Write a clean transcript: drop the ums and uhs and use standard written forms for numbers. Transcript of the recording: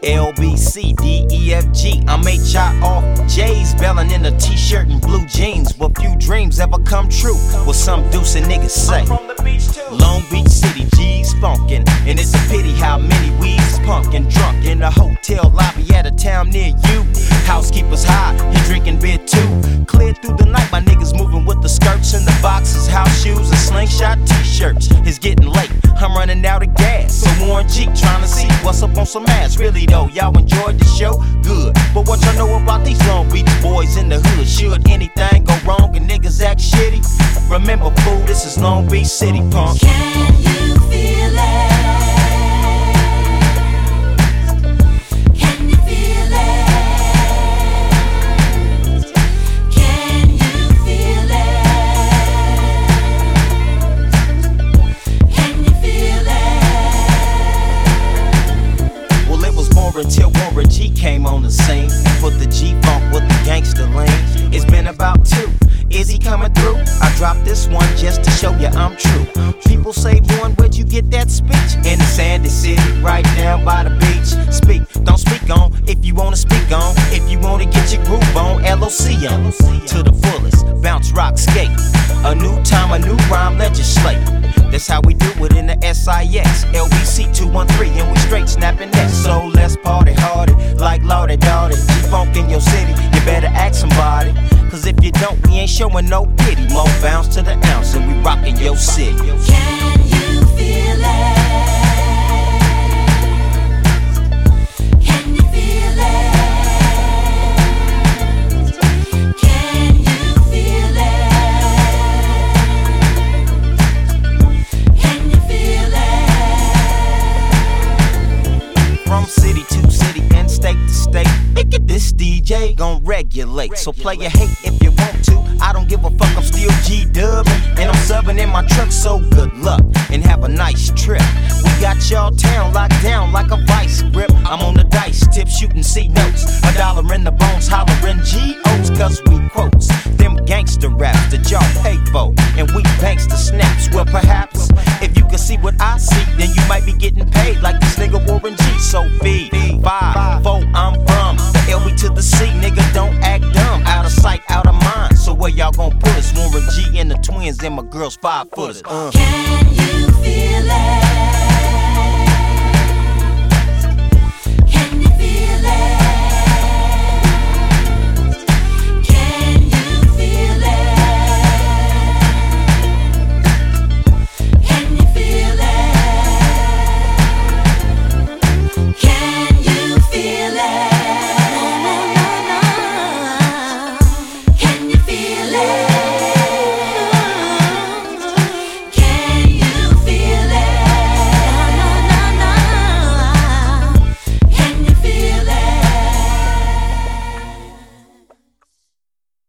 LBC, DEFG. I'm HI off J's, bellin' in a t-shirt and blue jeans. Will few dreams ever come true? What some deucin' niggas say? Long Beach City, G's funkin', and it's a pity how many weeds punkin' drunk in a hotel lobby at a town near you. Housekeeper's high, he drinking beer too. Clear through the night, my niggas moving with the skirts and the boxes, house shoes, and slingshot t-shirts. It's getting late, I'm running out of gas. So Warren G trying to see what's up on some ass. Really though, y'all enjoyed the show? Good. But what y'all know about these Long Beach boys in the hood? Should anything go wrong and niggas act shitty? Remember, fool, this is Long Beach City, punk. Can you feel it? Can you feel it? Can you feel it? Can you feel it? Well, it was more until Warren G came on the scene. Put the G-Funk with the gangster lean. It's been about two. Is he coming through? I dropped this one just to show you I'm true. People say, Warren, where'd you get that speech? In the Sandy City, right down by the beach. Speak, don't speak on if you wanna speak on. If you wanna get your groove on, LOC on. To the fullest, bounce, rock, skate. A new time, a new rhyme, legislate. That's how we do it in the SIX. LBC 213, and we straight snapping that. So let's party hardy, like Lordy Dotty. G-Funk in your city, you better ask somebody. Cause if you don't, we ain't showing no pity. More bounce to the ounce, and we rockin' your city. Can you feel it? Can you feel it? Can you feel it? Can you feel it? From city to city and state to state, this DJ gon' regulate. So play your hate if you want to. I don't give a fuck, I'm still G-Dub. And I'm subbing in my truck, so good luck and have a nice trip. We got y'all town locked down like a vice grip. I'm on the dice tip, shooting C notes. $1 in the bones, hollering G-O's. Cause we quotes them gangster raps that y'all pay for. And we banks the snaps. Well, perhaps if you can see what I see, then you might be getting paid like this nigga Warren G. So feed 5, 4, I'm from the LB to the C, nigga, don't act dumb. Out of sight, out of mind. So where y'all gon' put us? Warren G and the twins and my girls 5 footers. Can you feel it?